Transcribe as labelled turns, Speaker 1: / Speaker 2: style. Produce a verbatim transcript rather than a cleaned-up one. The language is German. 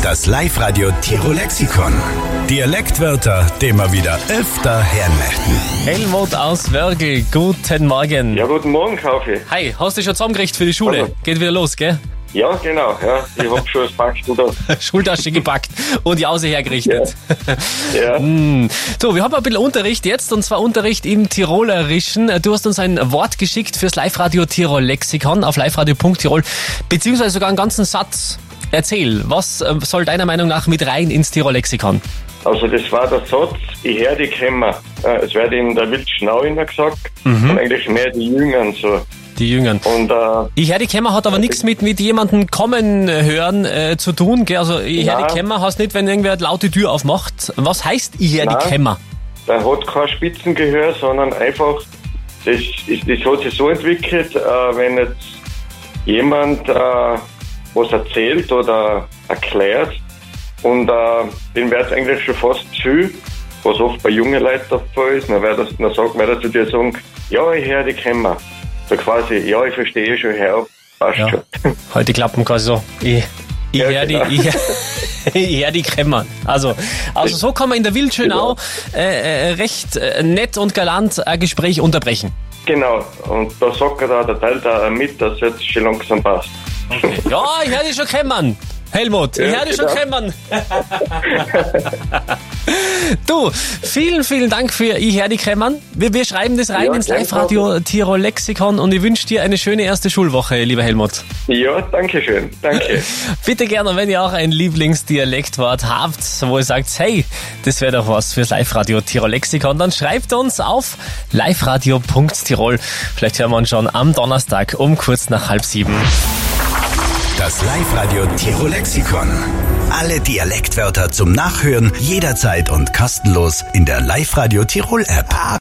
Speaker 1: Das Live-Radio Tirol-Lexikon. Dialektwörter, die wir wieder öfter hören möchten.
Speaker 2: Helmut aus Wörgl, guten Morgen.
Speaker 3: Ja, guten Morgen, Kaufi.
Speaker 2: Hi, hast du dich schon zusammengekriegt für die Schule?
Speaker 3: Also.
Speaker 2: Geht wieder los, gell?
Speaker 3: Ja, genau. Ja. Ich hab schon das Packstuhl da.
Speaker 2: Schultasche gepackt und die Hause hergerichtet.
Speaker 3: Ja. Ja.
Speaker 2: Mm. So, wir haben ein bisschen Unterricht jetzt, und zwar Unterricht im Tirolerischen. Du hast uns ein Wort geschickt fürs Live-Radio Tirol-Lexikon auf liveradio punkt tirol, beziehungsweise sogar einen ganzen Satz. Erzähl, was äh, soll deiner Meinung nach mit rein ins Tirol-Lexikon?
Speaker 3: Also das war der Satz, ich höre die Kämmer. Äh, es wird in der Wildschnau immer gesagt,
Speaker 2: Mhm.
Speaker 3: und eigentlich mehr die Jüngern so.
Speaker 2: Die Jüngern.
Speaker 3: Und äh,
Speaker 2: Ich höre die Kämmer hat aber nichts mit, mit jemandem kommen hören äh, zu tun, gell? Also ich höre
Speaker 3: Nein.
Speaker 2: die Kämmer heißt nicht, wenn irgendwer laut die Tür aufmacht. Was heißt ich höre die
Speaker 3: Nein.
Speaker 2: Kämmer?
Speaker 3: da hat kein Spitzengehör, sondern einfach, das, ist, das hat sich so entwickelt, äh, wenn jetzt jemand äh, was erzählt oder erklärt, und äh, den wird es eigentlich schon fast zu viel, was oft bei jungen Leuten der Fall ist. Dann wird das, dann sagt man zu dir sagen, ja, ich höre die Kämmer. So quasi, ja, ich verstehe schon, hör auf, passt
Speaker 2: Ja.
Speaker 3: schon.
Speaker 2: Heute klappen quasi so. Ich, ich
Speaker 3: Ja,
Speaker 2: höre die,
Speaker 3: genau.
Speaker 2: ich, hör- ich hör die Kämmer. Also, also so kann man in der Wildschönau äh, äh, recht äh, nett und galant ein Gespräch unterbrechen.
Speaker 3: Genau, und da sagt er da, der teilt da mit, dass jetzt schon langsam passt.
Speaker 2: Ja, ich höre dich schon kämmern. Helmut, ich
Speaker 3: Ja,
Speaker 2: höre dich schon
Speaker 3: genau.
Speaker 2: kämmern. Du, vielen, vielen Dank für Ich höre die kämmern. Wir, wir schreiben das rein
Speaker 3: Ja,
Speaker 2: ins
Speaker 3: gern,
Speaker 2: Live-Radio Tirol-Lexikon, und ich wünsche dir eine schöne erste Schulwoche, lieber Helmut.
Speaker 3: Ja, danke schön, danke.
Speaker 2: Bitte gerne, wenn ihr auch ein Lieblingsdialektwort habt, wo ihr sagt, hey, das wäre doch was fürs Live-Radio Tirol-Lexikon, dann schreibt uns auf liveradio punkt tirol. Vielleicht hören wir uns schon am Donnerstag um kurz nach halb sieben.
Speaker 1: Das Live-Radio Tirol-Lexikon. Alle Dialektwörter zum Nachhören jederzeit und kostenlos in der Live-Radio Tirol-App.